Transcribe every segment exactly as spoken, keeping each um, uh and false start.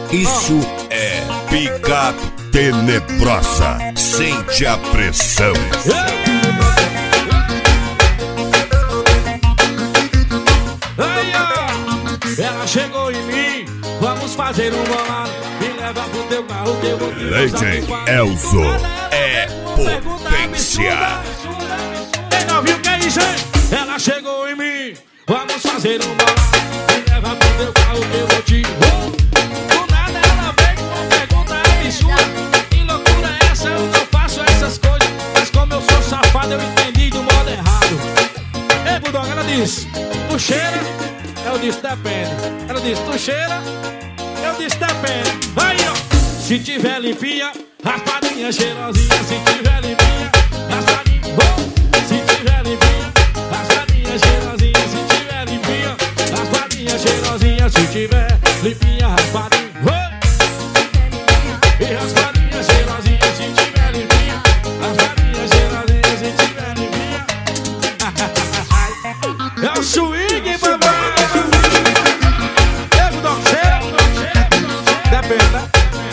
Isso é picape tenebrosa. Sente a pressão. Ai, ó, ela chegou em mim, vamos fazer um bolado. Me leva pro teu carro que eu vou te Legend Elzo é potência. Quem não viu que é isso, hein? Ela chegou em mim, vamos fazer um bolado. Me leva pro teu carro que eu vou te... Do nada ela vem com uma pergunta absurda. Que loucura é essa? Eu não faço essas coisas. Mas como eu sou safado, eu entendi do modo errado. Ei, Bulldog, ela disse, tu cheira? Eu disse, depende. Ela disse, tu cheira? Eu disse, depende. Aí, ó. Se tiver limpinha, raspadinha cheirosinha. Se tiver limpinha, raspadinha. Oh. Se tiver limpinha, raspadinha cheirosinha. Se tiver limpinha, raspadinha cheirosinha. Se tiver limpinha, raspadinha. Oh. E raspadinha cheirosinha. Se tiver limpinha, raspadinha cheirosinha. Se tiver limpinha. É o swing, papai. Ei, Bulldog, cheira? Depende, né?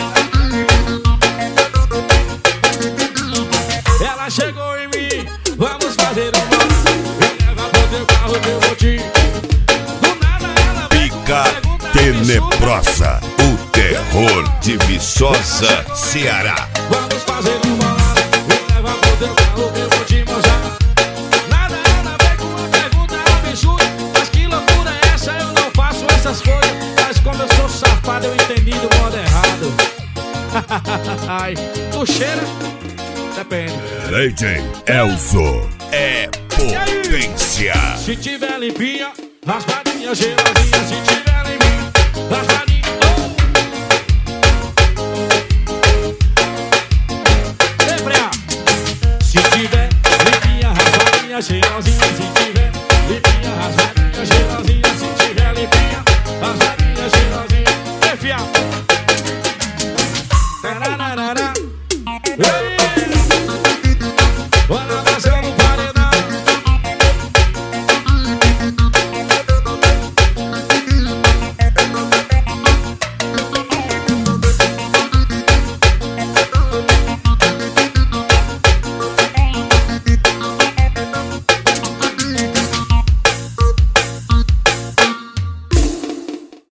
Ela chegou em mim, vamos fazer um bolado. Me leva pro teu carro que eu vou te... Do nada ela vem com Pica pergunta tenebrosa. O terror de Viçosa, Ceará. Vamos fazer um bolado. Me leva pro teu carro que eu vou te mostrar. Nada ela vem com uma pergunta absurda. Mas que loucura é essa? Eu não faço essas coisas. Mas como eu sou safado, eu entendi do modo errado. Ai, tu cheira? Depende. Legend Elzo é potência. Se tiver limpinha, raspadinha cheirosinha. Se tiver limpinha, raspadinha